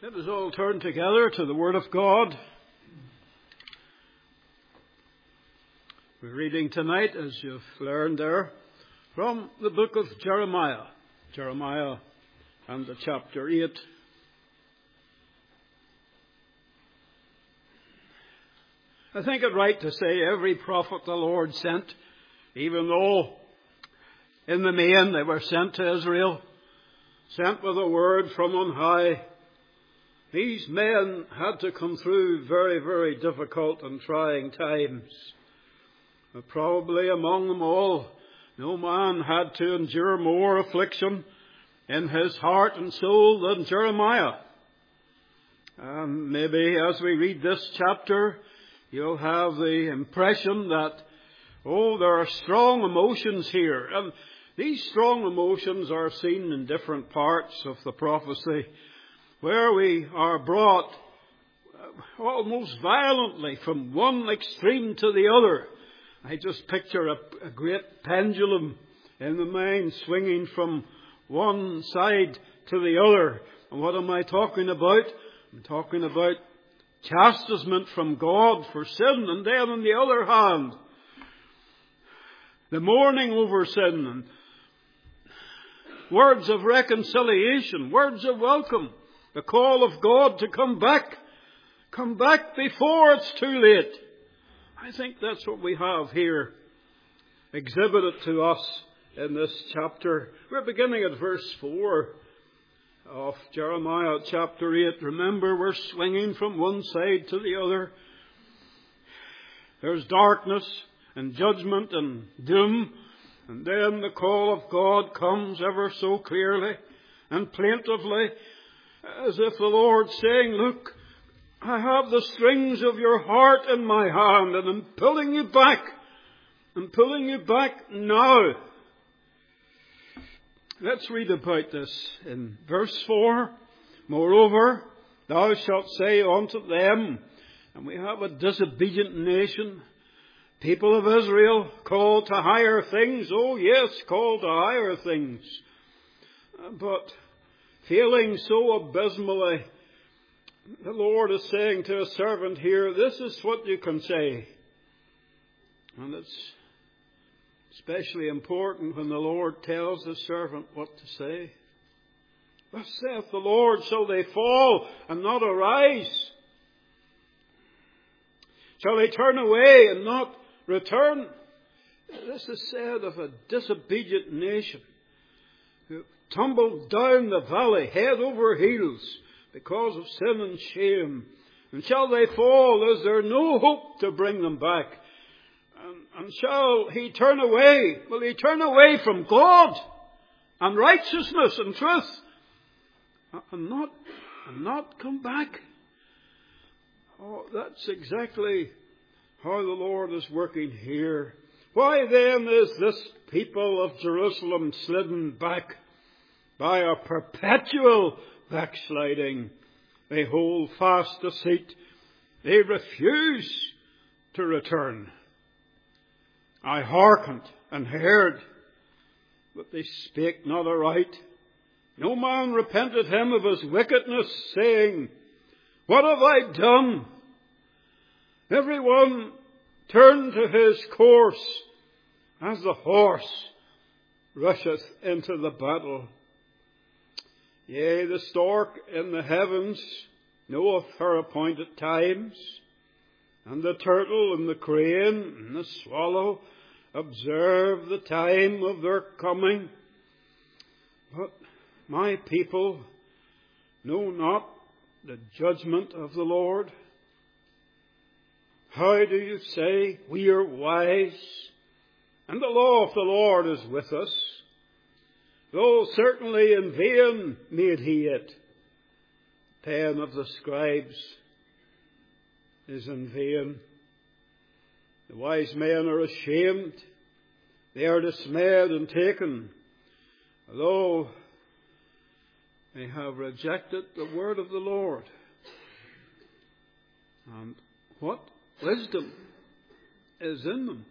Let us all turn together to the Word of God. We're reading tonight, as you've learned there, from the book of Jeremiah. Jeremiah and the chapter 8. I think it right to say every prophet the Lord sent, even though in the main they were sent to Israel, sent with a word from on high. These men had to come through very, very difficult and trying times. But probably among them all, no man had to endure more affliction in his heart and soul than Jeremiah. And maybe as we read this chapter, you'll have the impression that, there are strong emotions here. And these strong emotions are seen in different parts of the prophecy, where we are brought almost violently from one extreme to the other. I just picture a great pendulum in the mind swinging from one side to the other. And what am I talking about? I'm talking about chastisement from God for sin, and then on the other hand, the mourning over sin, and words of reconciliation, words of welcome, the call of God to come back before it's too late. I think that's what we have here exhibited to us in this chapter. We're beginning at verse 4 of Jeremiah chapter 8. Remember, we're swinging from one side to the other. There's darkness and judgment and doom. And then the call of God comes ever so clearly and plaintively, as if the Lord's saying, look, I have the strings of your heart in my hand, and I'm pulling you back. I'm pulling you back now. Let's read about this in verse 4. Moreover, thou shalt say unto them, and we have a disobedient nation, people of Israel, called to higher things. Oh yes, called to higher things. But failing so abysmally, the Lord is saying to a servant here, this is what you can say. And it's especially important when the Lord tells the servant what to say. Thus saith the Lord, shall they fall and not arise? Shall they turn away and not return? This is said of a disobedient nation who tumbled down the valley head over heels because of sin and shame. And shall they fall? Is there no hope to bring them back? And shall he turn away? Will he turn away from God and righteousness and truth and not come back? Oh, that's exactly how the Lord is working here. Why then is this people of Jerusalem slidden back by a perpetual backsliding? They hold fast deceit. They refuse to return. I hearkened and heard, but they spake not aright. No man repented him of his wickedness, saying, what have I done? Every one turned to his course as the horse rusheth into the battle. Yea, the stork in the heavens knoweth her appointed times, and the turtle and the crane and the swallow observe the time of their coming. But my people know not the judgment of the Lord. How do you say, we are wise, and the law of the Lord is with us? Though certainly in vain made he it. The pen of the scribes is in vain. The wise men are ashamed. They are dismayed and taken, although they have rejected the word of the Lord. And what wisdom is in them?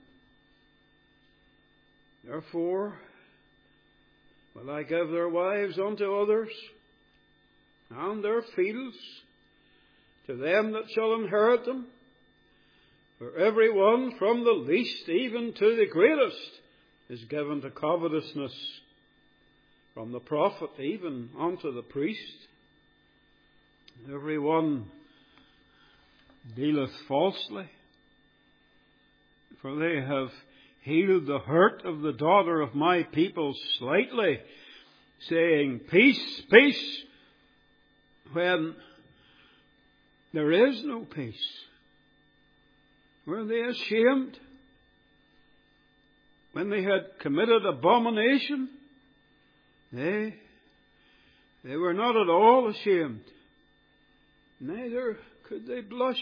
Therefore, will I give their wives unto others, and their fields to them that shall inherit them. For every one from the least even to the greatest is given to covetousness, from the prophet even unto the priest. Every one dealeth falsely, for they have healed the hurt of the daughter of my people slightly, saying, Peace, peace, when there is no peace. Were they ashamed when they had committed abomination? They were not at all ashamed, neither could they blush.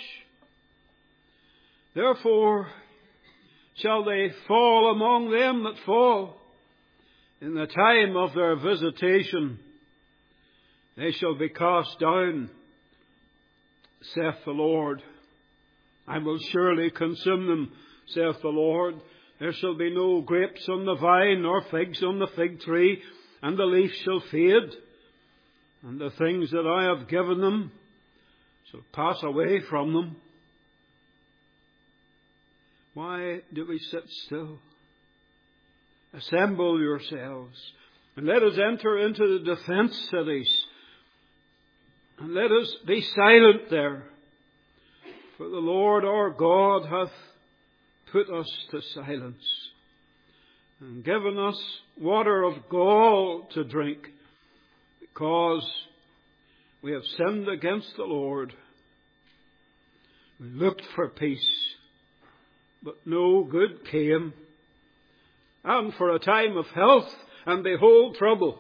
Therefore shall they fall among them that fall. In the time of their visitation they shall be cast down, saith the Lord. I will surely consume them, saith the Lord. There shall be no grapes on the vine, nor figs on the fig tree, and the leaf shall fade, and the things that I have given them shall pass away from them. Why do we sit still? Assemble yourselves, and let us enter into the defence cities, and let us be silent there. For the Lord our God hath put us to silence, and given us water of gall to drink, because we have sinned against the Lord. We looked for peace, but no good came, and for a time of health, and behold, trouble.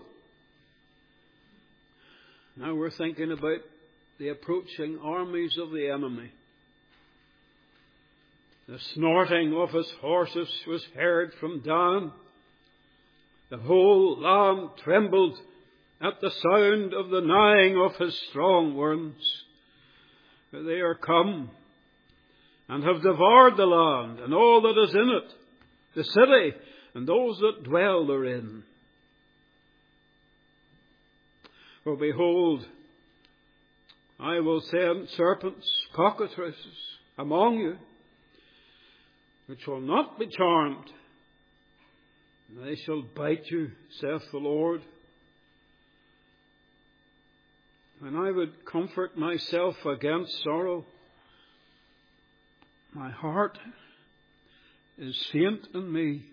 Now we're thinking about the approaching armies of the enemy. The snorting of his horses was heard from Dan. The whole land trembled at the sound of the neighing of his strong ones. For they are come, and have devoured the land, and all that is in it, the city, and those that dwell therein. For behold, I will send serpents, cockatrices, among you, which will not be charmed, and they shall bite you, saith the Lord. When I would comfort myself against sorrow, my heart is faint in me.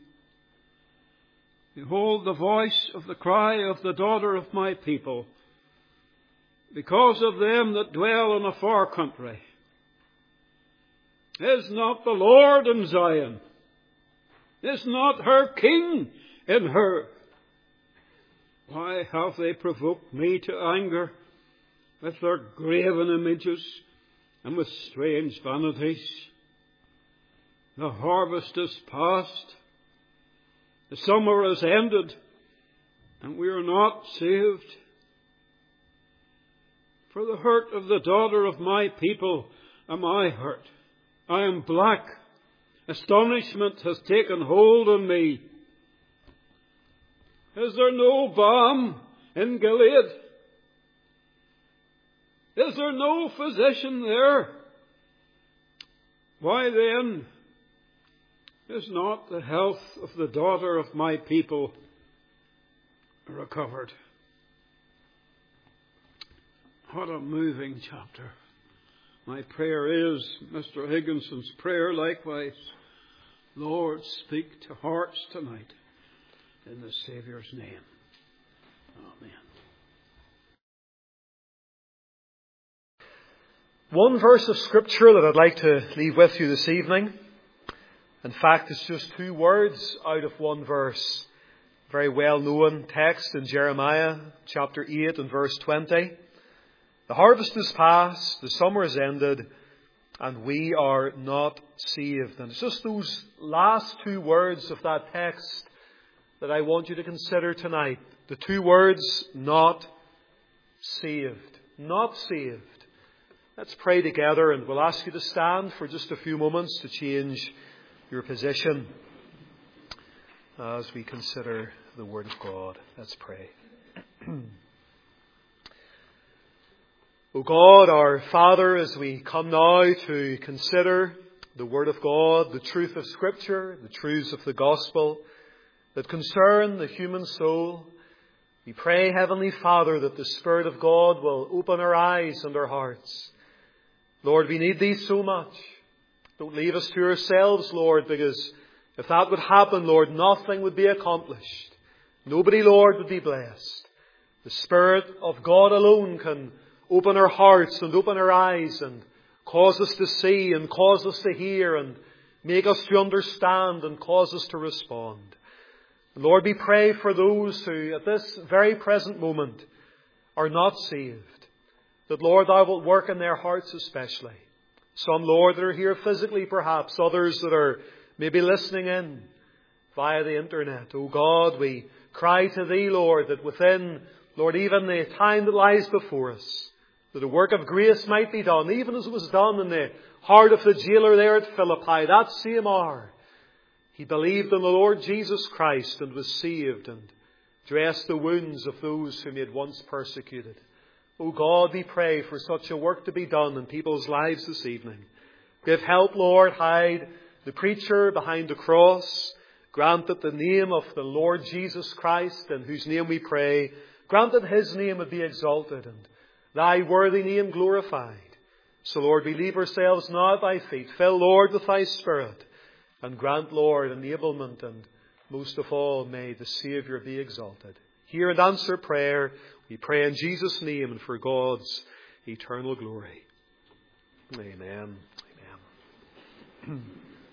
Behold the voice of the cry of the daughter of my people, because of them that dwell in a far country. Is not the Lord in Zion? Is not her King in her? Why have they provoked me to anger with their graven images and with strange vanities? The harvest is past, the summer is ended, and we are not saved. For the hurt of the daughter of my people am I hurt. I am black. Astonishment has taken hold on me. Is there no balm in Gilead? Is there no physician there? Why then is not the health of the daughter of my people recovered? What a moving chapter. My prayer is Mr. Higginson's prayer likewise. Lord, speak to hearts tonight in the Saviour's name. Amen. One verse of Scripture that I'd like to leave with you this evening. In fact, it's just 2 words out of one verse. Very well known text in Jeremiah chapter 8 and verse 20. The harvest is past, the summer is ended, and we are not saved. And it's just those last 2 words of that text that I want you to consider tonight. The 2 words, not saved. Not saved. Let's pray together, and we'll ask you to stand for just a few moments to change your position as we consider the Word of God. Let's pray. O God, our Father, as we come now to consider the Word of God, the truth of Scripture, the truths of the Gospel that concern the human soul, we pray, Heavenly Father, that the Spirit of God will open our eyes and our hearts. Lord, we need Thee so much. Don't leave us to ourselves, Lord, because if that would happen, Lord, nothing would be accomplished. Nobody, Lord, would be blessed. The Spirit of God alone can open our hearts and open our eyes and cause us to see and cause us to hear and make us to understand and cause us to respond. Lord, we pray for those who at this very present moment are not saved, that, Lord, Thou wilt work in their hearts especially. Some, Lord, that are here physically perhaps, others that are maybe listening in via the internet. Oh God, we cry to Thee, Lord, that within, Lord, even the time that lies before us, that a work of grace might be done, even as it was done in the heart of the jailer there at Philippi, that same hour. He believed in the Lord Jesus Christ and was saved and dressed the wounds of those whom He had once persecuted. Oh God, we pray for such a work to be done in people's lives this evening. Give help, Lord. Hide the preacher behind the cross. Grant that the name of the Lord Jesus Christ, in whose name we pray, grant that His name would be exalted and Thy worthy name glorified. So, Lord, we leave ourselves now at Thy feet. Fill, Lord, with Thy Spirit. And grant, Lord, enablement, and most of all, may the Saviour be exalted. Hear and answer prayer. We pray in Jesus' name and for God's eternal glory. Amen. Amen.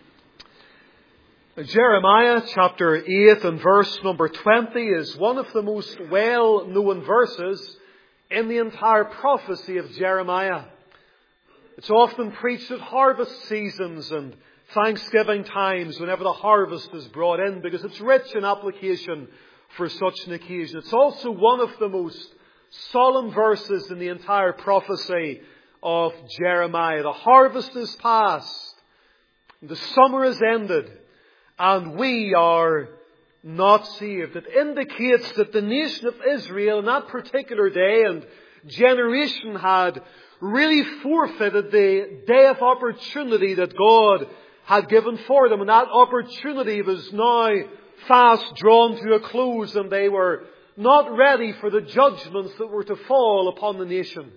Jeremiah chapter 8 and verse number 20 is one of the most well-known verses in the entire prophecy of Jeremiah. It's often preached at harvest seasons and Thanksgiving times whenever the harvest is brought in, because it's rich in application for such an occasion. It's also one of the most solemn verses in the entire prophecy of Jeremiah. The harvest is past, the summer is ended, and we are not saved. It indicates that the nation of Israel in that particular day and generation had really forfeited the day of opportunity that God had given for them. And that opportunity was now fast drawn to a close, and they were not ready for the judgments that were to fall upon the nation.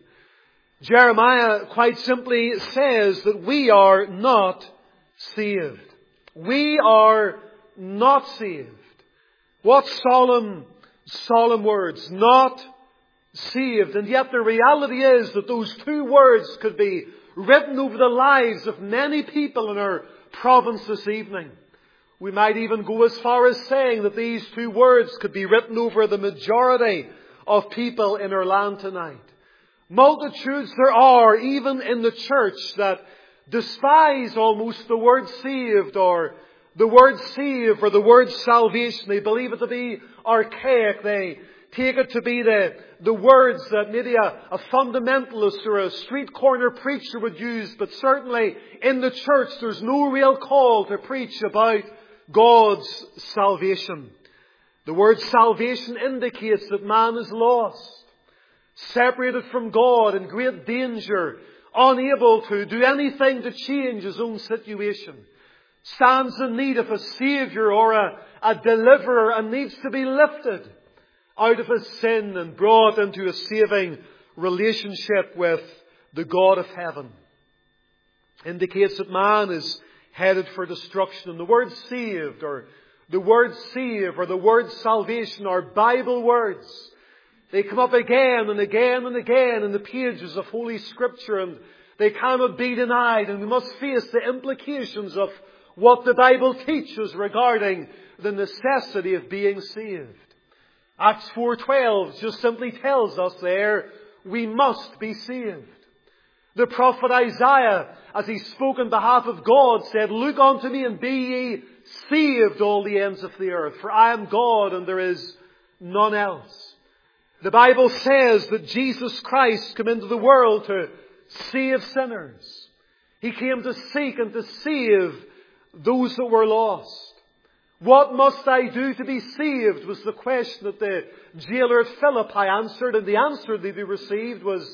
Jeremiah quite simply says that we are not saved. We are not saved. What solemn words. Not saved. And yet the reality is that those two words could be written over the lives of many people in our province this evening. We might even go as far as saying that these two words could be written over the majority of people in our land tonight. Multitudes there are, even in the church, that despise almost the word saved or the word save or the word salvation. They believe it to be archaic. They take it to be the words that maybe a fundamentalist or a street corner preacher would use. But certainly in the church there's no real call to preach about God's salvation. The word salvation indicates that man is lost, separated from God, in great danger, unable to do anything to change his own situation, stands in need of a Saviour or a deliverer, and needs to be lifted out of his sin and brought into a saving relationship with the God of heaven. Indicates that man is headed for destruction. And the word saved or the word save or the word salvation are Bible words. They come up again and again and again in the pages of Holy Scripture, and they cannot be denied, and we must face the implications of what the Bible teaches regarding the necessity of being saved. Acts 4:12 just simply tells us there, we must be saved. The prophet Isaiah, as he spoke on behalf of God, said, "Look unto me and be ye saved, all the ends of the earth, for I am God and there is none else." The Bible says that Jesus Christ came into the world to save sinners. He came to seek and to save those that were lost. What must I do to be saved was the question that the jailer at Philippi answered, and the answer that he received was,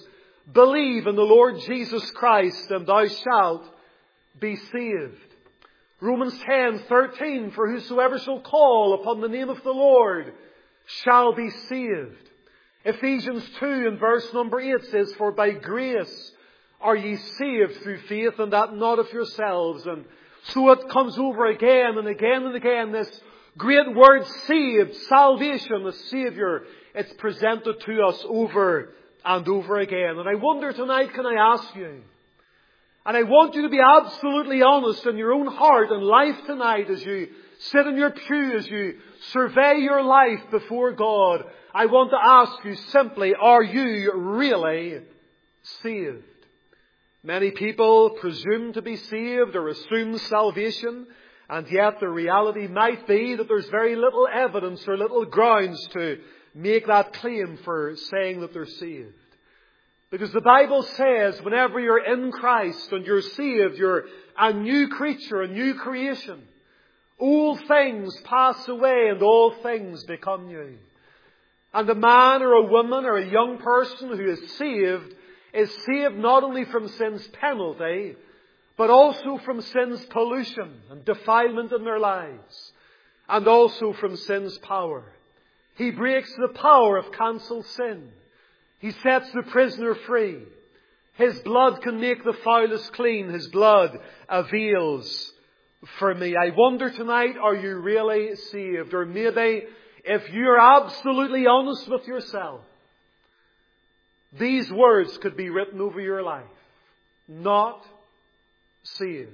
Believe in the Lord Jesus Christ, and thou shalt be saved. Romans 10:13, for whosoever shall call upon the name of the Lord shall be saved. Ephesians 2 and verse number 8 says, for by grace are ye saved through faith, and that not of yourselves. And so it comes over again and again and again, this great word saved, salvation, the Saviour. It's presented to us over and over again. And I wonder tonight, can I ask you, and I want you to be absolutely honest in your own heart and life tonight as you sit in your pew, as you survey your life before God. I want to ask you simply, are you really saved? Many people presume to be saved or assume salvation, and yet the reality might be that there's very little evidence or little grounds to make that claim for saying that they're saved. Because the Bible says whenever you're in Christ and you're saved, you're a new creature, a new creation. Old things pass away and all things become new. And a man or a woman or a young person who is saved not only from sin's penalty, but also from sin's pollution and defilement in their lives, and also from sin's power. He breaks the power of cancelled sin. He sets the prisoner free. His blood can make the foulest clean. His blood avails for me. I wonder tonight, are you really saved? Or maybe, if you're absolutely honest with yourself, these words could be written over your life. Not saved.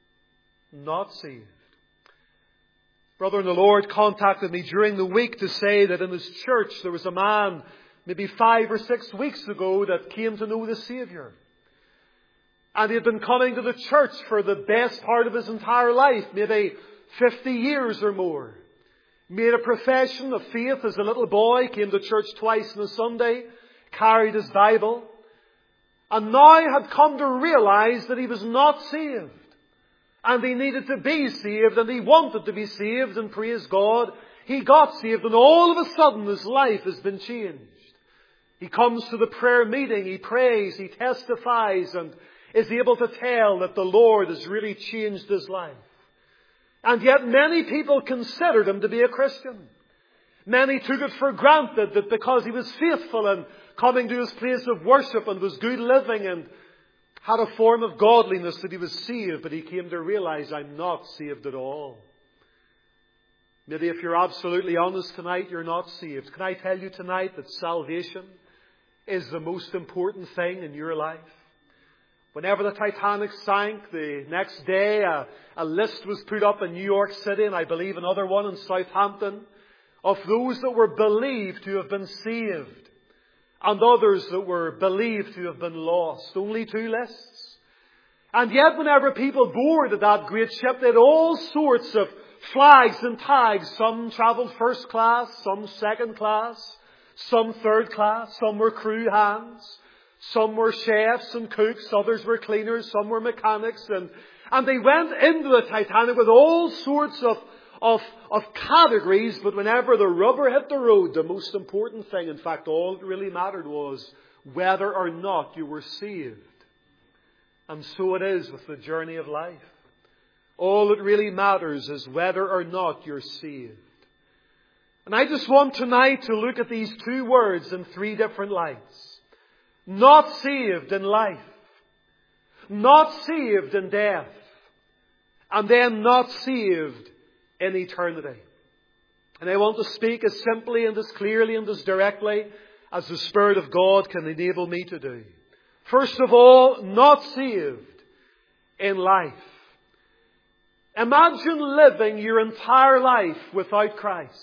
Not saved. Brother in the Lord contacted me during the week to say that in his church there was a man maybe 5 or 6 weeks ago that came to know the Saviour. And he had been coming to the church for the best part of his entire life, maybe 50 years or more. Made a profession of faith as a little boy, came to church twice on a Sunday, carried his Bible, and now had come to realize that he was not saved. And he needed to be saved, and he wanted to be saved, and praise God, he got saved, and all of a sudden his life has been changed. He comes to the prayer meeting, he prays, he testifies, and is able to tell that the Lord has really changed his life. And yet many people considered him to be a Christian. Many took it for granted that because he was faithful and coming to his place of worship and was good living and had a form of godliness that he was saved, but he came to realize, I'm not saved at all. Maybe if you're absolutely honest tonight, you're not saved. Can I tell you tonight that salvation is the most important thing in your life? Whenever the Titanic sank, the next day a list was put up in New York City, and I believe another one in Southampton, of those that were believed to have been saved and others that were believed to have been lost. Only 2 lists. And yet whenever people boarded that great ship, they had all sorts of flags and tags. Some travelled first class, some second class, some third class, some were crew hands, some were chefs and cooks, others were cleaners, some were mechanics, and they went into the Titanic with all sorts of categories, but whenever the rubber hit the road, the most important thing, in fact, all that really mattered was whether or not you were saved. And so it is with the journey of life. All that really matters is whether or not you're saved. And I just want tonight to look at these 2 words in 3 different lights. Not saved in life. Not saved in death. And then not saved in eternity. And I want to speak as simply and as clearly and as directly as the Spirit of God can enable me to do. First of all, not saved in life. Imagine living your entire life without Christ.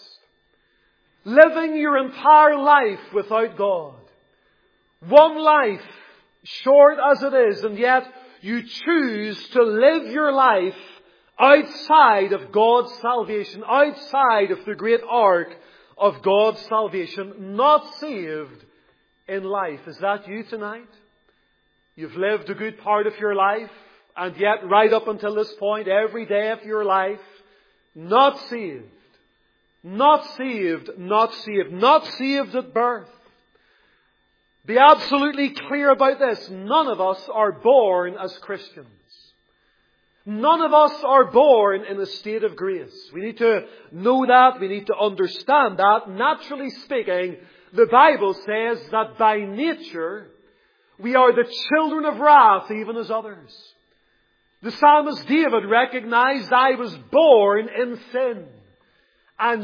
Living your entire life without God. One life, short as it is, and yet you choose to live your life outside of God's salvation, outside of the great ark of God's salvation, not saved in life. Is that you tonight? You've lived a good part of your life, and yet right up until this point, every day of your life, not saved. Not saved, not saved, not saved at birth. Be absolutely clear about this. None of us are born as Christians. None of us are born in a state of grace. We need to know that. We need to understand that. Naturally speaking, the Bible says that by nature, we are the children of wrath, even as others. The psalmist David recognized, I was born in sin and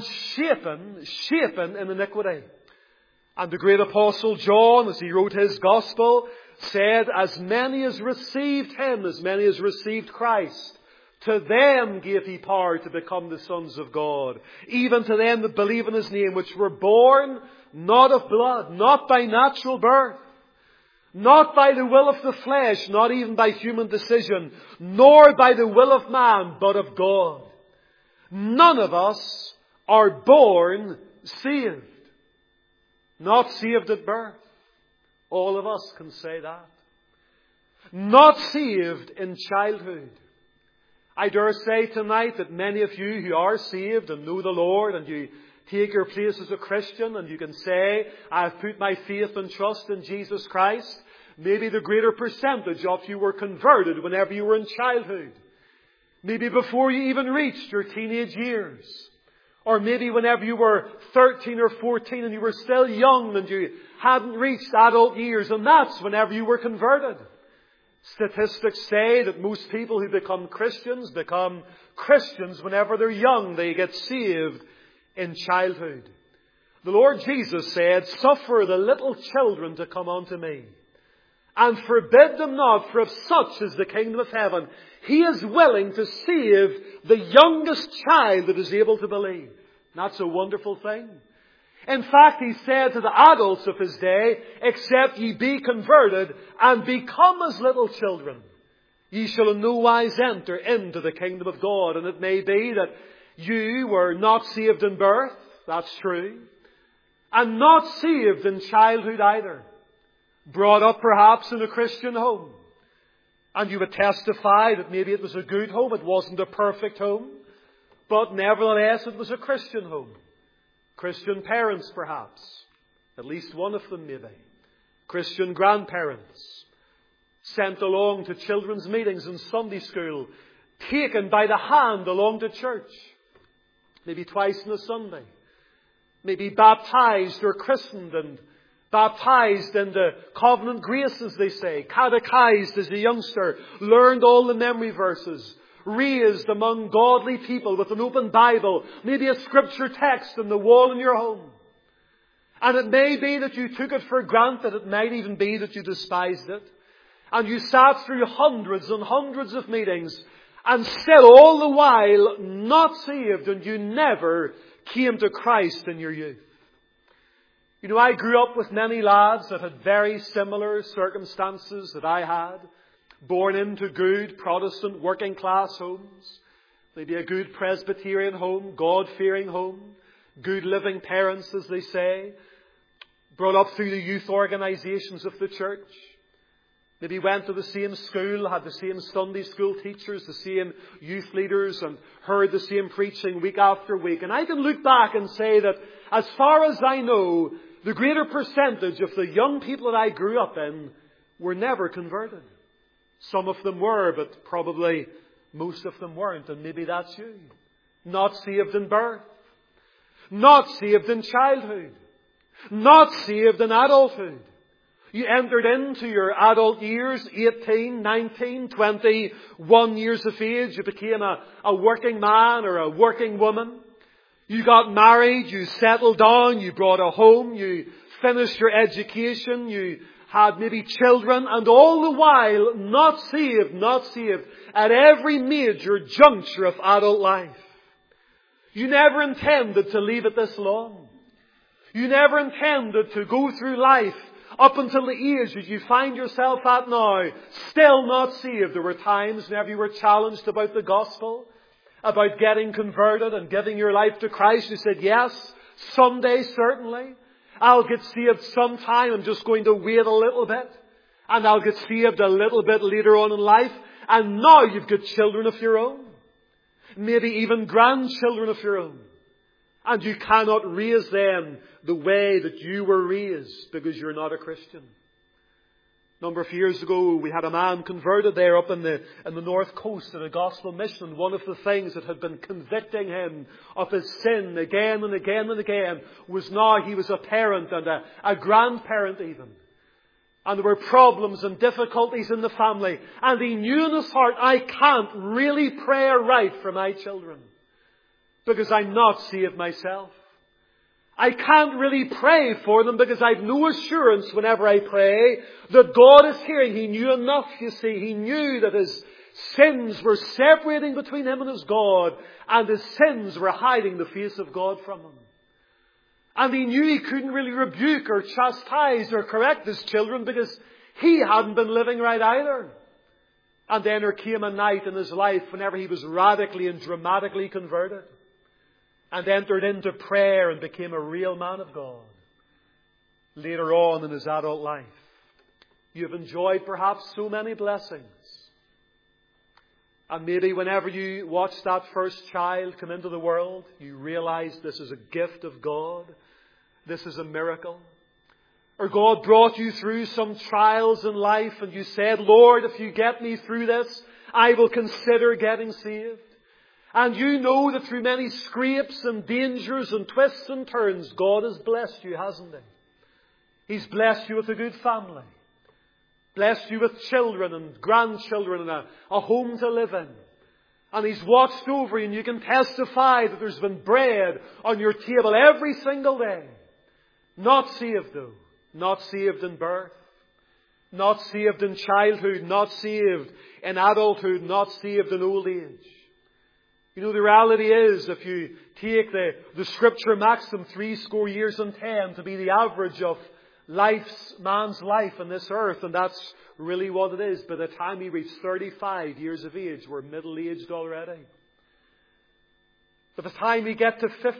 shapen in iniquity. And the great apostle John, as he wrote his gospel, said, as many as received him, as many as received Christ, to them gave he power to become the sons of God, even to them that believe in his name, which were born not of blood, not by natural birth, not by the will of the flesh, not even by human decision, nor by the will of man, but of God. None of us are born saved. Not saved at birth. All of us can say that. Not saved in childhood. I dare say tonight that many of you who are saved and know the Lord and you take your place as a Christian and you can say, I have put my faith and trust in Jesus Christ. Maybe the greater percentage of you were converted whenever you were in childhood. Maybe before you even reached your teenage years. Or maybe whenever you were 13 or 14 and you were still young and you hadn't reached adult years, and that's whenever you were converted. Statistics say that most people who become Christians whenever they're young. They get saved in childhood. The Lord Jesus said, suffer the little children to come unto me, and forbid them not, for of such is the kingdom of heaven. He is willing to save the youngest child that is able to believe. That's a wonderful thing. In fact, he said to the adults of his day, except ye be converted and become as little children, ye shall in no wise enter into the kingdom of God. And it may be that you were not saved in birth, that's true, and not saved in childhood either. Brought up perhaps in a Christian home. And you would testify that maybe it was a good home, it wasn't a perfect home, but nevertheless it was a Christian home. Christian parents perhaps, at least one of them maybe. Christian grandparents, sent along to children's meetings in Sunday school, taken by the hand along to church, maybe twice in a Sunday, maybe baptized or christened and baptized in the covenant grace, as they say, catechized as a youngster, learned all the memory verses, raised among godly people with an open Bible, maybe a scripture text on the wall in your home. And it may be that you took it for granted, it might even be that you despised it, and you sat through hundreds and hundreds of meetings, and still all the while not saved, and you never came to Christ in your youth. You know, I grew up with many lads that had very similar circumstances that I had. Born into good Protestant working class homes. Maybe a good Presbyterian home, God-fearing home. Good living parents, as they say. Brought up through the youth organizations of the church. Maybe went to the same school, had the same Sunday school teachers, the same youth leaders, and heard the same preaching week after week. And I can look back and say that as far as I know, the greater percentage of the young people that I grew up in were never converted. Some of them were, but probably most of them weren't. And maybe that's you. Not saved in birth. Not saved in childhood. Not saved in adulthood. You entered into your adult years, 18, 19, 21 years of age. You became a working man or a working woman. You got married, you settled down, you brought a home, you finished your education, you had maybe children, and all the while not saved at every major juncture of adult life. You never intended to leave it this long. You never intended to go through life up until the age that you find yourself at now, still not saved. There were times whenever you were challenged about the gospel, about getting converted and giving your life to Christ. You said, yes, someday certainly. I'll get saved sometime. I'm just going to wait a little bit. And I'll get saved a little bit later on in life. And now you've got children of your own. Maybe even grandchildren of your own. And you cannot raise them the way that you were raised because you're not a Christian. A number of years ago, we had a man converted there up in the north coast at a gospel mission. One of the things that had been convicting him of his sin again and again and again was now he was a parent and a grandparent even. And there were problems and difficulties in the family. And he knew in his heart, I can't really pray right for my children because I'm not saved myself. I can't really pray for them because I've no assurance whenever I pray that God is hearing. He knew enough, you see. He knew that his sins were separating between him and his God, and his sins were hiding the face of God from him. And he knew he couldn't really rebuke or chastise or correct his children because he hadn't been living right either. And then there came a night in his life whenever he was radically and dramatically converted and entered into prayer and became a real man of God. Later on in his adult life, you've enjoyed perhaps so many blessings. And maybe whenever you watch that first child come into the world, you realize this is a gift of God. This is a miracle. Or God brought you through some trials in life and you said, Lord, if you get me through this, I will consider getting saved. And you know that through many scrapes and dangers and twists and turns, God has blessed you, hasn't He? He's blessed you with a good family. Blessed you with children and grandchildren and a home to live in. And He's watched over you, and you can testify that there's been bread on your table every single day. Not saved though. Not saved in birth. Not saved in childhood. Not saved in adulthood. Not saved in old age. You know, the reality is, if you take the scripture maxim 70 years and 10 to be the average of man's life on this earth, and that's really what it is. By the time we reach 35 years of age, we're middle-aged already. By the time we get to 50,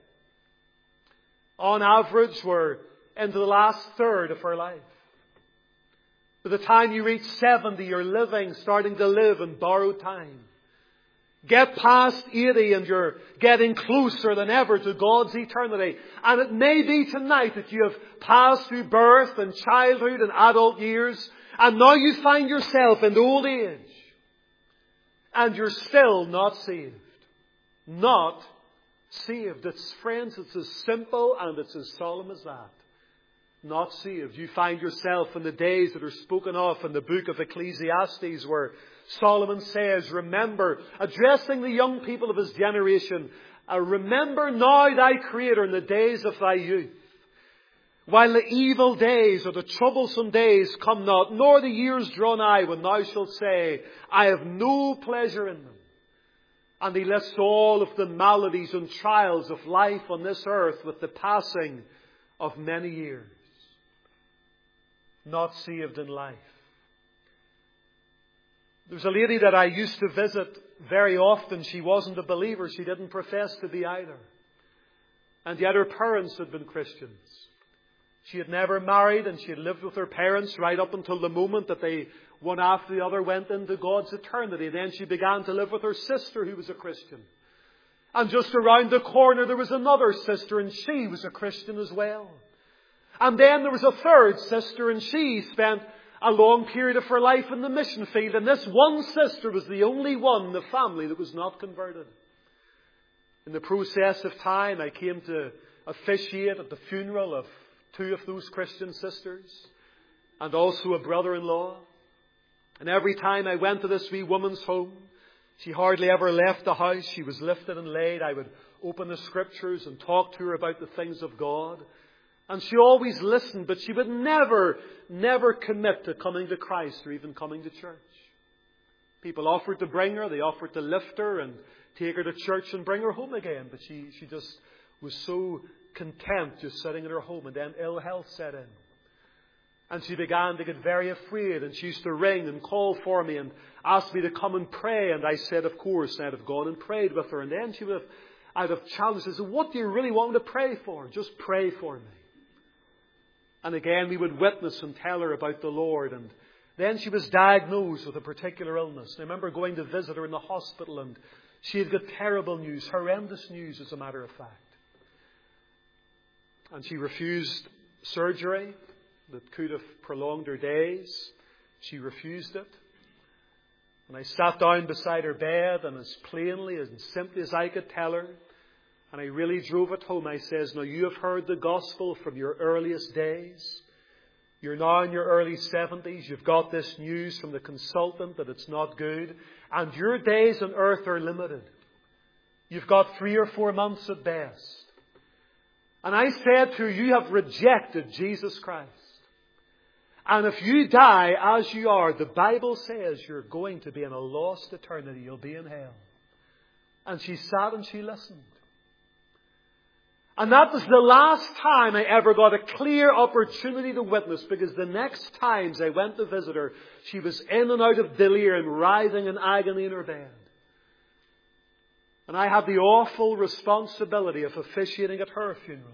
on average, we're into the last third of our life. By the time you reach 70, you're starting to live in borrowed time. Get past 80 and you're getting closer than ever to God's eternity. And it may be tonight that you have passed through birth and childhood and adult years, and now you find yourself in old age. And you're still not saved. Not saved. Friends, it's as simple and it's as solemn as that. Not saved. You find yourself in the days that are spoken of in the book of Ecclesiastes, where Solomon says, remember, addressing the young people of his generation, remember now thy Creator in the days of thy youth, while the evil days or the troublesome days come not, nor the years draw nigh, when thou shalt say, I have no pleasure in them. And he lists all of the maladies and trials of life on this earth with the passing of many years. Not saved in life. There's a lady that I used to visit very often. She wasn't a believer. She didn't profess to be either. And yet her parents had been Christians. She had never married, and she had lived with her parents right up until the moment that they, one after the other, went into God's eternity. And then she began to live with her sister, who was a Christian. And just around the corner there was another sister, and she was a Christian as well. And then there was a third sister, and she spent a long period of her life in the mission field. And this one sister was the only one in the family that was not converted. In the process of time, I came to officiate at the funeral of 2 of those Christian sisters, and also a brother-in-law. And every time I went to this wee woman's home, she hardly ever left the house. She was lifted and laid. I would open the scriptures and talk to her about the things of God. And she always listened, but she would never commit to coming to Christ or even coming to church. People offered to bring her, they offered to lift her and take her to church and bring her home again. But she just was so content just sitting in her home, and then ill health set in. And she began to get very afraid, and she used to ring and call for me and ask me to come and pray. And I said, of course, and I'd have gone and prayed with her. And then I'd have challenged her. I said, what do you really want me to pray for? Just pray for me. And again, we would witness and tell her about the Lord. And then she was diagnosed with a particular illness. And I remember going to visit her in the hospital, and she had got terrible news, horrendous news, as a matter of fact. And she refused surgery that could have prolonged her days. She refused it. And I sat down beside her bed, and as plainly and simply as I could tell her, and I really drove it home, I says, now you have heard the gospel from your earliest days. You're now in your early 70s. You've got this news from the consultant that it's not good. And your days on earth are limited. You've got 3 or 4 months at best. And I said to her, you have rejected Jesus Christ. And if you die as you are, the Bible says you're going to be in a lost eternity. You'll be in hell. And she sat and she listened. And that was the last time I ever got a clear opportunity to witness, because the next times I went to visit her, she was in and out of delirium, writhing in agony in her bed. And I had the awful responsibility of officiating at her funeral,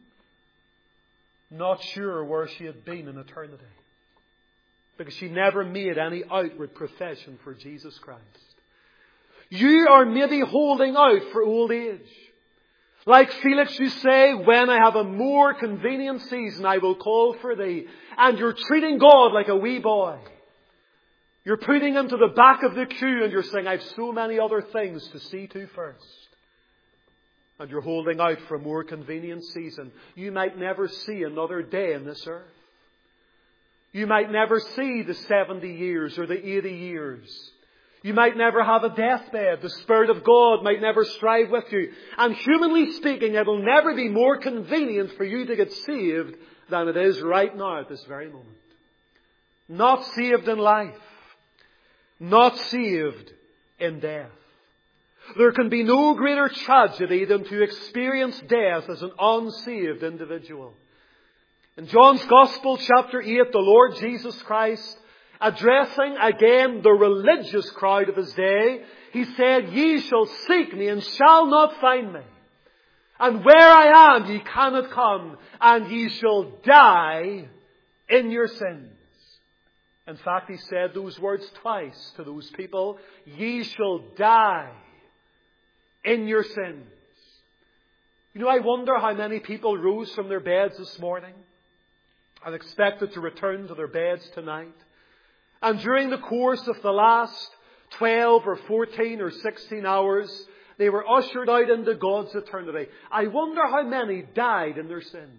not sure where she had been in eternity, because she never made any outward profession for Jesus Christ. You are maybe holding out for old age. Like Felix, you say, when I have a more convenient season, I will call for thee. And you're treating God like a wee boy. You're putting him to the back of the queue and you're saying, I've so many other things to see to first. And you're holding out for a more convenient season. You might never see another day on this earth. You might never see the 70 years or the 80 years. You might never have a deathbed. The Spirit of God might never strive with you. And humanly speaking, it will never be more convenient for you to get saved than it is right now at this very moment. Not saved in life. Not saved in death. There can be no greater tragedy than to experience death as an unsaved individual. In John's Gospel, chapter 8, the Lord Jesus Christ, addressing again the religious crowd of his day, he said, ye shall seek me and shall not find me. And where I am ye cannot come, and ye shall die in your sins. In fact, he said those words twice to those people. Ye shall die in your sins. You know, I wonder how many people rose from their beds this morning and expected to return to their beds tonight. And during the course of the last 12 or 14 or 16 hours, they were ushered out into God's eternity. I wonder how many died in their sins.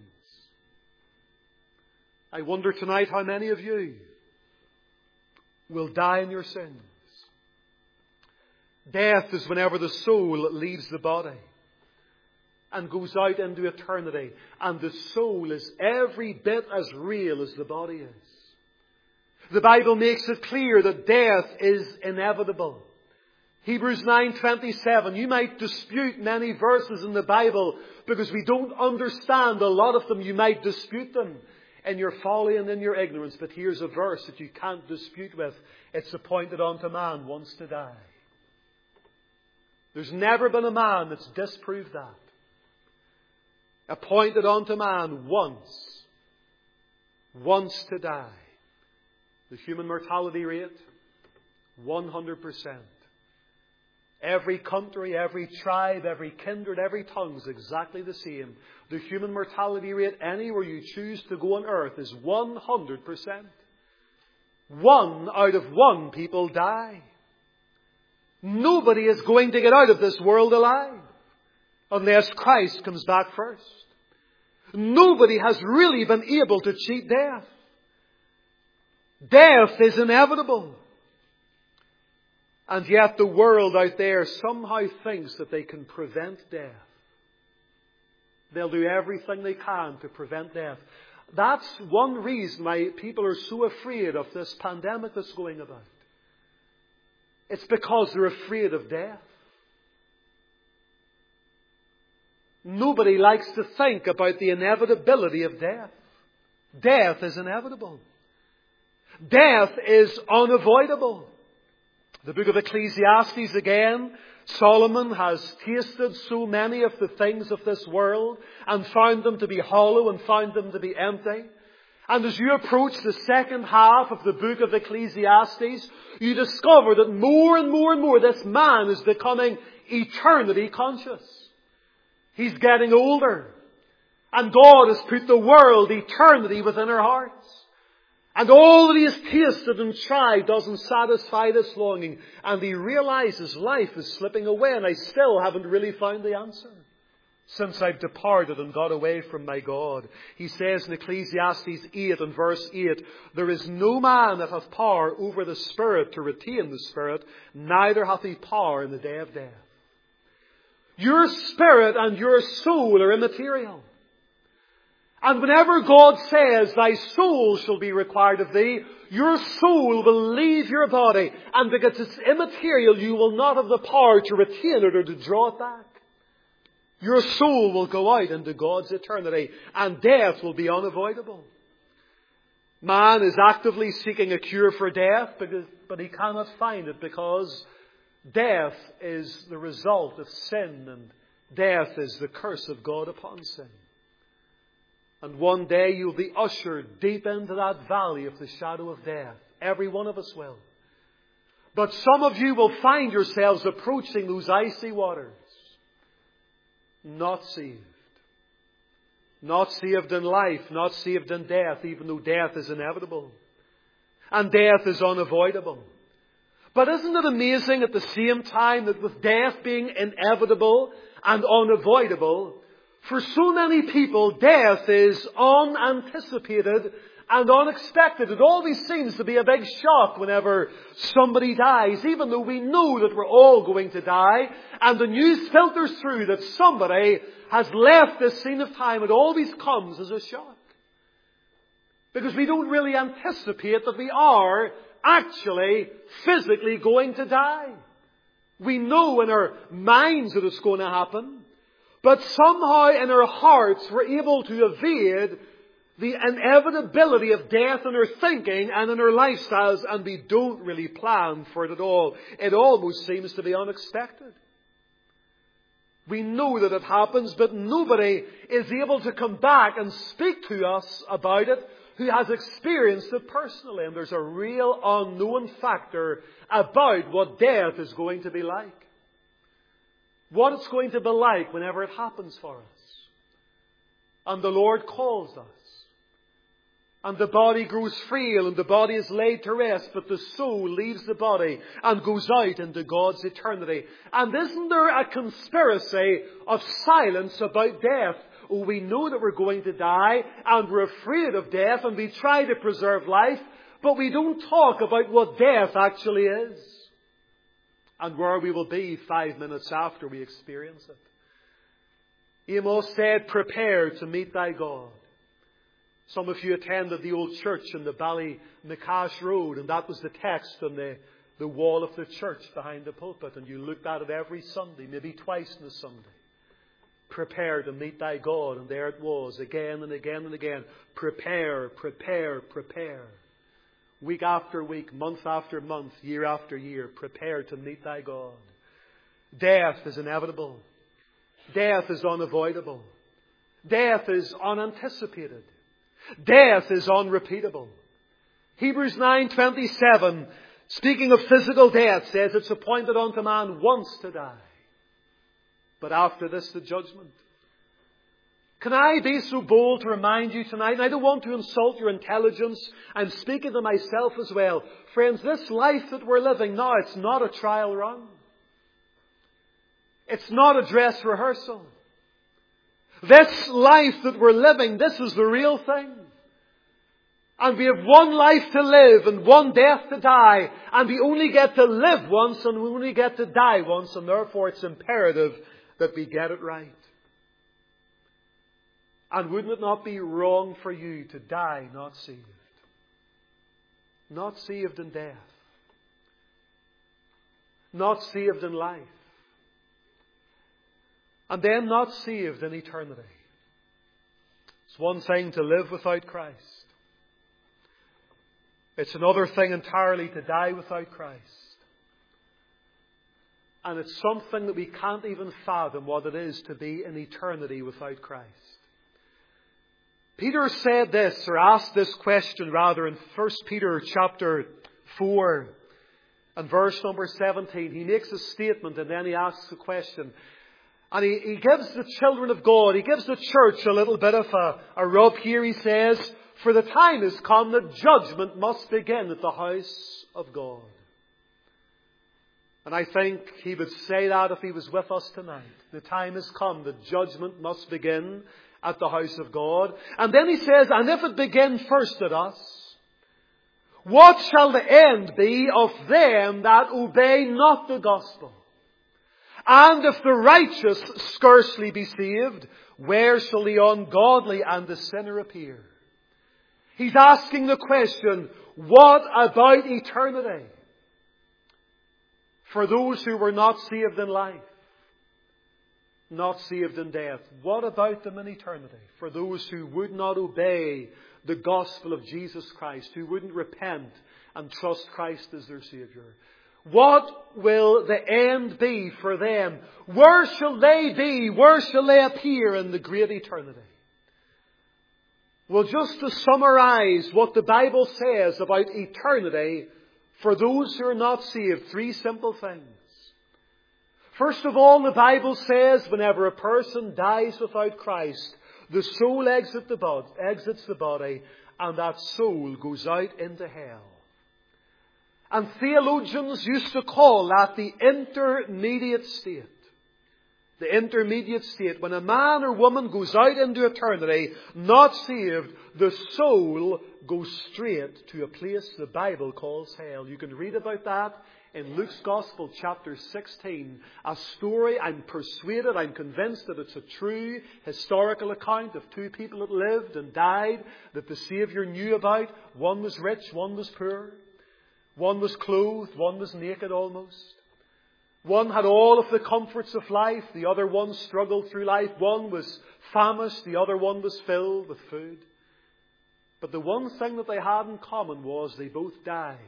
I wonder tonight how many of you will die in your sins. Death is whenever the soul leaves the body and goes out into eternity. And the soul is every bit as real as the body is. The Bible makes it clear that death is inevitable. Hebrews 9:27. You might dispute many verses in the Bible because we don't understand a lot of them. You might dispute them in your folly and in your ignorance. But here's a verse that you can't dispute with. It's appointed unto man once to die. There's never been a man that's disproved that. Appointed unto man once to die. The human mortality rate, 100%. Every country, every tribe, every kindred, every tongue is exactly the same. The human mortality rate anywhere you choose to go on earth is 100%. 1 out of 1 people die. Nobody is going to get out of this world alive unless Christ comes back first. Nobody has really been able to cheat death. Death is inevitable. And yet the world out there somehow thinks that they can prevent death. They'll do everything they can to prevent death. That's one reason why people are so afraid of this pandemic that's going about. It's because they're afraid of death. Nobody likes to think about the inevitability of death. Death is inevitable. Death is unavoidable. The book of Ecclesiastes again, Solomon has tasted so many of the things of this world and found them to be hollow and found them to be empty. And as you approach the second half of the book of Ecclesiastes, you discover that more and more and more this man is becoming eternity conscious. He's getting older. And God has put the world, eternity, within our hearts. And all that he has tasted and tried doesn't satisfy this longing. And he realizes life is slipping away, and I still haven't really found the answer since I've departed and got away from my God. He says in Ecclesiastes 8 and verse 8, there is no man that hath power over the Spirit to retain the Spirit, neither hath he power in the day of death. Your spirit and your soul are immaterial. And whenever God says, thy soul shall be required of thee, your soul will leave your body. And because it's immaterial, you will not have the power to retain it or to draw it back. Your soul will go out into God's eternity, and death will be unavoidable. Man is actively seeking a cure for death, but he cannot find it because death is the result of sin, and death is the curse of God upon sin. And one day you'll be ushered deep into that valley of the shadow of death. Every one of us will. But some of you will find yourselves approaching those icy waters. Not saved. Not saved in life, not saved in death, even though death is inevitable. And death is unavoidable. But isn't it amazing at the same time that with death being inevitable and unavoidable, for so many people, death is unanticipated and unexpected. It always seems to be a big shock whenever somebody dies, even though we know that we're all going to die. And the news filters through that somebody has left this scene of time. It always comes as a shock. Because we don't really anticipate that we are actually physically going to die. We know in our minds that it's going to happen. But somehow in our hearts we're able to evade the inevitability of death in our thinking and in our lifestyles, and we don't really plan for it at all. It almost seems to be unexpected. We know that it happens, but nobody is able to come back and speak to us about it who has experienced it personally. And there's a real unknown factor about what death is going to be like. What it's going to be like whenever it happens for us. And the Lord calls us. And the body grows frail and the body is laid to rest, but the soul leaves the body and goes out into God's eternity. And isn't there a conspiracy of silence about death? Oh, we know that we're going to die and we're afraid of death and we try to preserve life, but we don't talk about what death actually is. And where we will be 5 minutes after we experience it. Amos said, prepare to meet thy God. Some of you attended the old church in the Ballynacash Road, and that was the text on the wall of the church behind the pulpit, and you looked at it every Sunday, maybe twice in a Sunday. Prepare to meet thy God, and there it was, again and again and again. Prepare, prepare, prepare. Week after week, month after month, year after year, prepare to meet thy God. Death is inevitable. Death is unavoidable. Death is unanticipated. Death is unrepeatable. Hebrews 9:27, speaking of physical death, says it's appointed unto man once to die. But after this, the judgment. Can I be so bold to remind you tonight, and I don't want to insult your intelligence, I'm speaking to myself as well. Friends, this life that we're living now, it's not a trial run. It's not a dress rehearsal. This life that we're living, this is the real thing. And we have one life to live and one death to die. And we only get to live once and we only get to die once. And therefore it's imperative that we get it right. And wouldn't it not be wrong for you to die not saved? Not saved in death. Not saved in life. And then not saved in eternity. It's one thing to live without Christ. It's another thing entirely to die without Christ. And it's something that we can't even fathom what it is to be in eternity without Christ. Peter said this, or asked this question rather, in 1 Peter chapter 4 and verse number 17. He makes a statement and then he asks a question. And he gives the children of God, he gives the church a little bit of a rub here. He says, for the time has come that judgment must begin at the house of God. And I think he would say that if he was with us tonight. The time has come that judgment must begin at the house of God. And then he says, and if it begin first at us, what shall the end be of them that obey not the gospel? And if the righteous scarcely be saved, where shall the ungodly and the sinner appear? He's asking the question, what about eternity? For those who were not saved in life, not saved in death, what about them in eternity? For those who would not obey the gospel of Jesus Christ, who wouldn't repent and trust Christ as their Saviour. What will the end be for them? Where shall they be? Where shall they appear in the great eternity? Well, just to summarize what the Bible says about eternity for those who are not saved, three simple things. First of all, the Bible says whenever a person dies without Christ, the soul exits the body, and that soul goes out into hell. And theologians used to call that the intermediate state. The intermediate state. When a man or woman goes out into eternity, not saved, the soul goes straight to a place the Bible calls hell. You can read about that in Luke's Gospel, chapter 16. A story, I'm persuaded, I'm convinced that it's a true historical account of two people that lived and died that the Saviour knew about. One was rich, one was poor. One was clothed, one was naked almost. One had all of the comforts of life, the other one struggled through life. One was famished, the other one was filled with food. But the one thing that they had in common was they both died.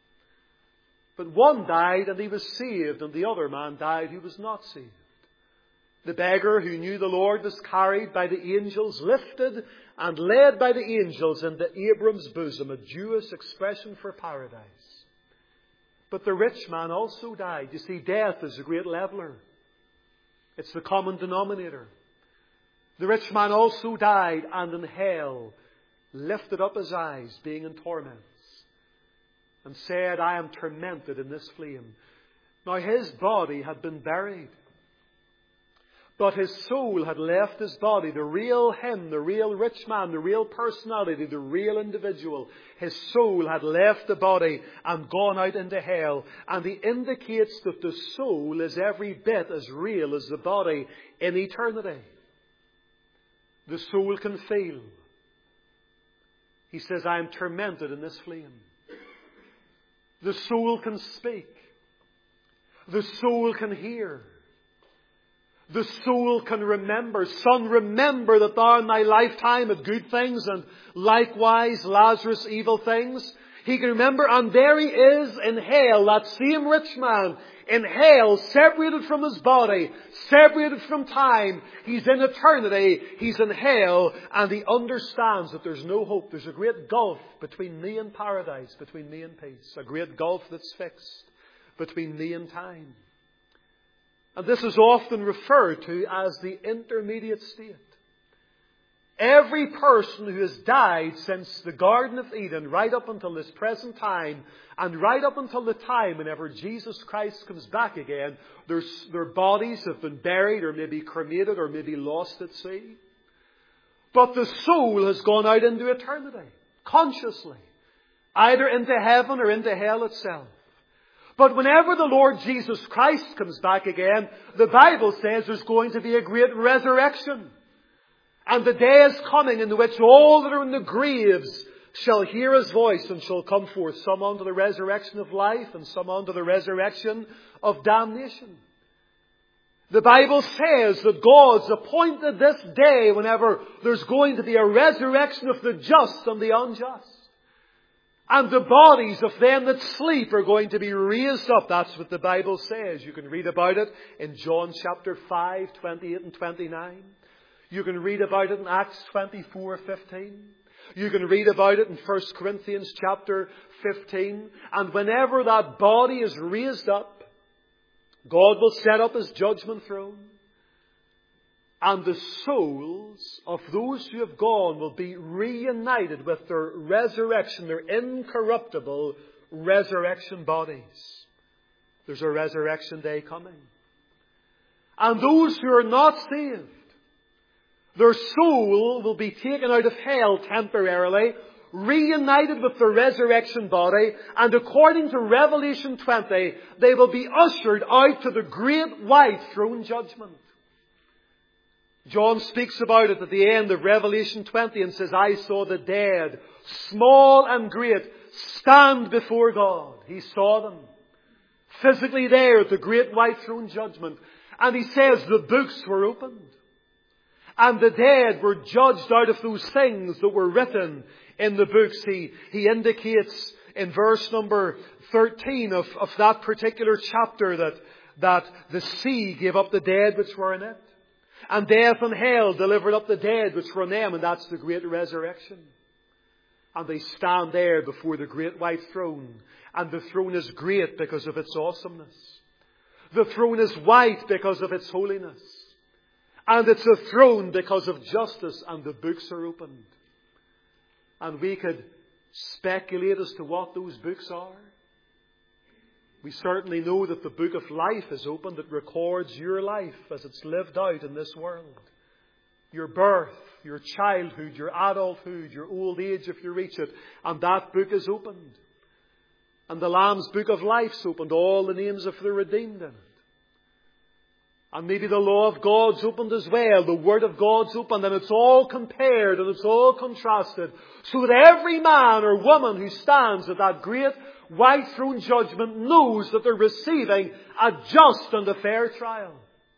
But one died and he was saved, and the other man died who was not saved. The beggar who knew the Lord was carried by the angels, lifted and led by the angels into Abram's bosom, a Jewish expression for paradise. But the rich man also died. You see, death is a great leveler. It's the common denominator. The rich man also died, and in hell lifted up his eyes, being in torments, and said, I am tormented in this flame. Now his body had been buried, but his soul had left his body. The real him, the real rich man, the real personality, the real individual, his soul had left the body and gone out into hell. And he indicates that the soul is every bit as real as the body in eternity. The soul can feel. He says, I am tormented in this flame. The soul can speak. The soul can hear. The soul can remember. Son, remember that thou in thy lifetime had good things, and likewise Lazarus evil things. He can remember, and there he is in hell, that same rich man, in hell, separated from his body, separated from time. He's in eternity, he's in hell, and he understands that there's no hope. There's a great gulf between me and paradise, between me and peace. A great gulf that's fixed between me and time. And this is often referred to as the intermediate state. Every person who has died since the Garden of Eden, right up until this present time, and right up until the time whenever Jesus Christ comes back again, their bodies have been buried or maybe cremated or maybe lost at sea. But the soul has gone out into eternity, consciously, either into heaven or into hell itself. But whenever the Lord Jesus Christ comes back again, the Bible says there's going to be a great resurrection. And the day is coming in which all that are in the graves shall hear His voice and shall come forth, some unto the resurrection of life and some unto the resurrection of damnation. The Bible says that God's appointed this day whenever there's going to be a resurrection of the just and the unjust. And the bodies of them that sleep are going to be raised up. That's what the Bible says. You can read about it in John chapter 5, 28 and 29. You can read about it in Acts 24:15. You can read about it in 1 Corinthians chapter 15. And whenever that body is raised up, God will set up His judgment throne. And the souls of those who have gone will be reunited with their resurrection, their incorruptible resurrection bodies. There's a resurrection day coming. And those who are not saved, their soul will be taken out of hell temporarily, reunited with the resurrection body, and according to Revelation 20, they will be ushered out to the great white throne judgment. John speaks about it at the end of Revelation 20 and says, I saw the dead, small and great, stand before God. He saw them physically there at the great white throne judgment. And he says the books were opened. And the dead were judged out of those things that were written in the books. He indicates in verse number 13 of that particular chapter that the sea gave up the dead which were in it. And death and hell delivered up the dead which were in them. And that's the great resurrection. And they stand there before the great white throne. And the throne is great because of its awesomeness. The throne is white because of its holiness. And it's a throne because of justice, and the books are opened. And we could speculate as to what those books are. We certainly know that the book of life is opened that records your life as it's lived out in this world. Your birth, your childhood, your adulthood, your old age if you reach it. And that book is opened. And the Lamb's book of life's opened, all the names of the redeemed in it. And maybe the law of God's opened as well. The Word of God's opened, and it's all compared and it's all contrasted. So that every man or woman who stands at that great white throne judgment knows that they're receiving a just and a fair trial.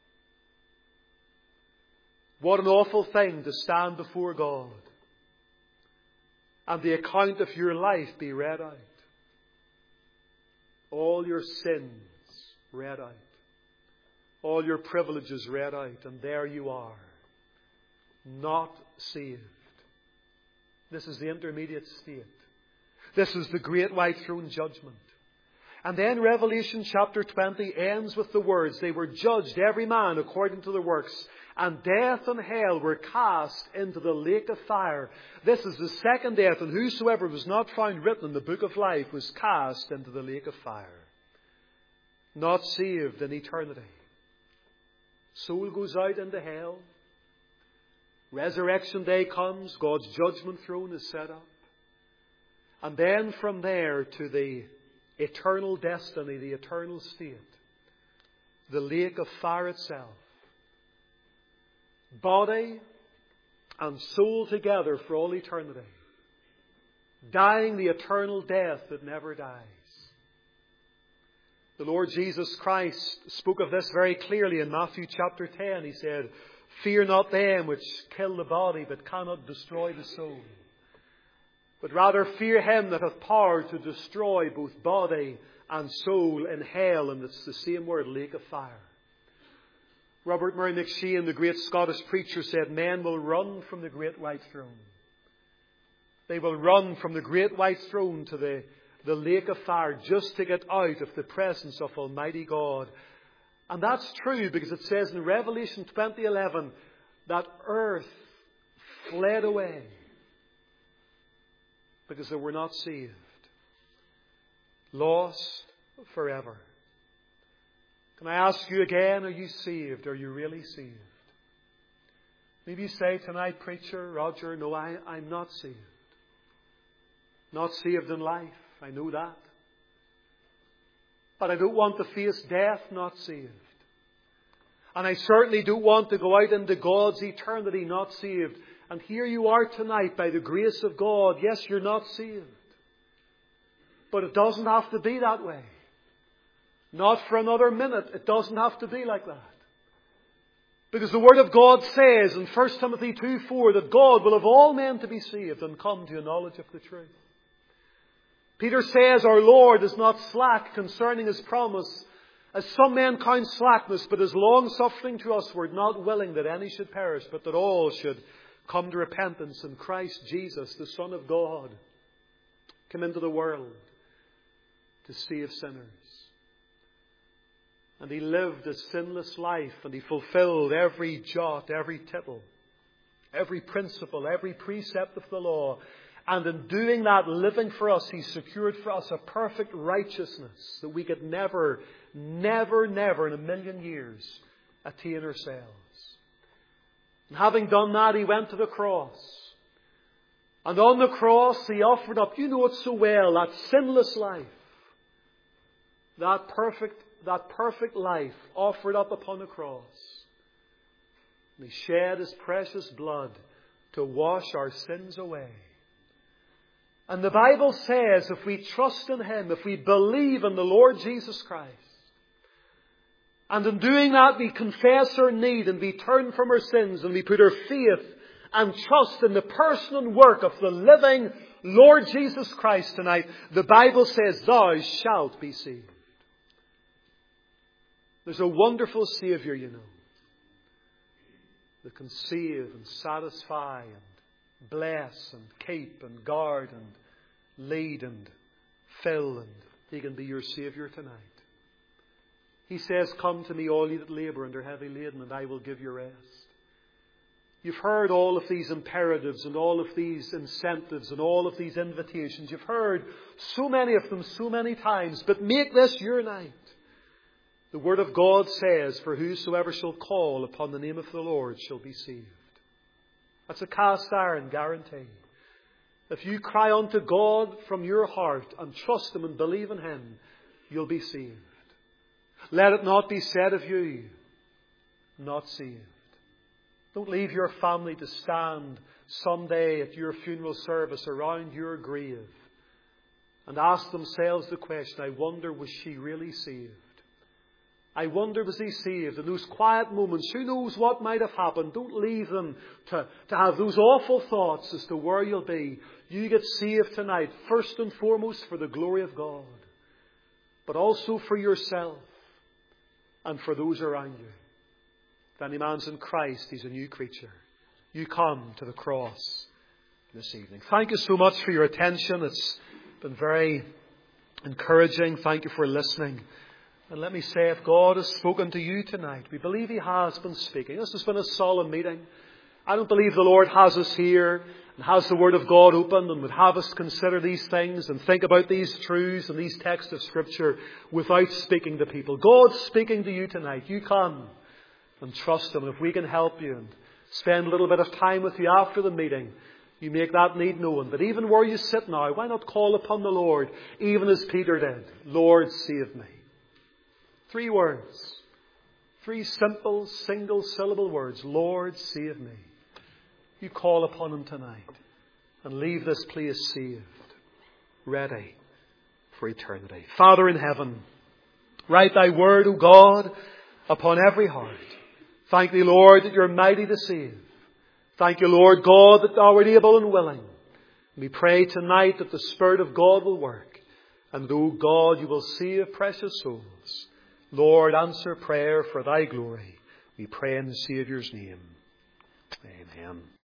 What an awful thing to stand before God and the account of your life be read out. All your sins read out. All your privileges read out, and there you are, not saved. This is the intermediate state. This is the great white throne judgment. And then Revelation chapter 20 ends with the words, they were judged every man according to their works, and death and hell were cast into the lake of fire. This is the second death, and whosoever was not found written in the book of life was cast into the lake of fire. Not saved in eternity. Soul goes out into hell. Resurrection day comes. God's judgment throne is set up. And then from there to the eternal destiny, the eternal state. The lake of fire itself. Body and soul together for all eternity. Dying the eternal death that never dies. The Lord Jesus Christ spoke of this very clearly in Matthew chapter 10. He said, fear not them which kill the body but cannot destroy the soul. But rather fear him that hath power to destroy both body and soul in hell. And it's the same word, lake of fire. Robert Murray McShane, the great Scottish preacher, said, men will run from the great white throne. They will run from the great white throne to the lake of fire just to get out of the presence of Almighty God. And that's true because it says in Revelation 20:11 that earth fled away because they were not saved. Lost forever. Can I ask you again, are you saved? Are you really saved? Maybe you say tonight, preacher, Roger, no, I'm not saved. Not saved in life. I know that. But I don't want to face death not saved. And I certainly don't want to go out into God's eternity not saved. And here you are tonight by the grace of God. Yes, you're not saved. But it doesn't have to be that way. Not for another minute. It doesn't have to be like that. Because the Word of God says in 1 Timothy 2:4 that God will have all men to be saved and come to a knowledge of the truth. Peter says our Lord is not slack concerning His promise, as some men count slackness, but is long-suffering to usward, not willing that any should perish, but that all should come to repentance in Christ Jesus, the Son of God, come into the world to save sinners. And He lived a sinless life, and He fulfilled every jot, every tittle, every principle, every precept of the law. And in doing that, living for us, He secured for us a perfect righteousness that we could never, never, never in a million years attain ourselves. And having done that, He went to the cross. And on the cross, He offered up, you know it so well, that sinless life. That perfect life offered up upon the cross. And He shed His precious blood to wash our sins away. And the Bible says if we trust in Him, if we believe in the Lord Jesus Christ, and in doing that we confess our need and we turn from our sins and we put our faith and trust in the person and work of the living Lord Jesus Christ tonight, the Bible says, thou shalt be saved. There's a wonderful Saviour, you know, that can save and satisfy and bless and keep and guard and lead and fill, and He can be your Saviour tonight. He says, come to me all ye that labour and are heavy laden, and I will give you rest. You've heard all of these imperatives and all of these incentives and all of these invitations. You've heard so many of them so many times, but make this your night. The Word of God says, for whosoever shall call upon the name of the Lord shall be saved. That's a cast iron guarantee. If you cry unto God from your heart and trust Him and believe in Him, you'll be saved. Let it not be said of you, not saved. Don't leave your family to stand someday at your funeral service around your grave and ask themselves the question, I wonder, was she really saved? I wonder, was he saved? In those quiet moments, who knows what might have happened? Don't leave them to have those awful thoughts as to where you'll be. You get saved tonight, first and foremost for the glory of God, but also for yourself and for those around you. If any man's in Christ, he's a new creature. You come to the cross this evening. Thank you so much for your attention. It's been very encouraging. Thank you for listening. And let me say, if God has spoken to you tonight, we believe He has been speaking. This has been a solemn meeting. I don't believe the Lord has us here and has the Word of God opened and would have us consider these things and think about these truths and these texts of Scripture without speaking to people. God's speaking to you tonight. You come and trust Him. If we can help you and spend a little bit of time with you after the meeting, you make that need known. But even where you sit now, why not call upon the Lord, even as Peter did? Lord, save me. 3 words. 3 simple, single-syllable words. Lord, save me. You call upon Him tonight and leave this place saved, ready for eternity. Father in heaven, write Thy word, O God, upon every heart. Thank Thee, Lord, that You're mighty to save. Thank You, Lord God, that Thou art able and willing. We pray tonight that the Spirit of God will work, and that, O God, You will save precious souls. Lord, answer prayer for Thy glory. We pray in the Saviour's name. Amen.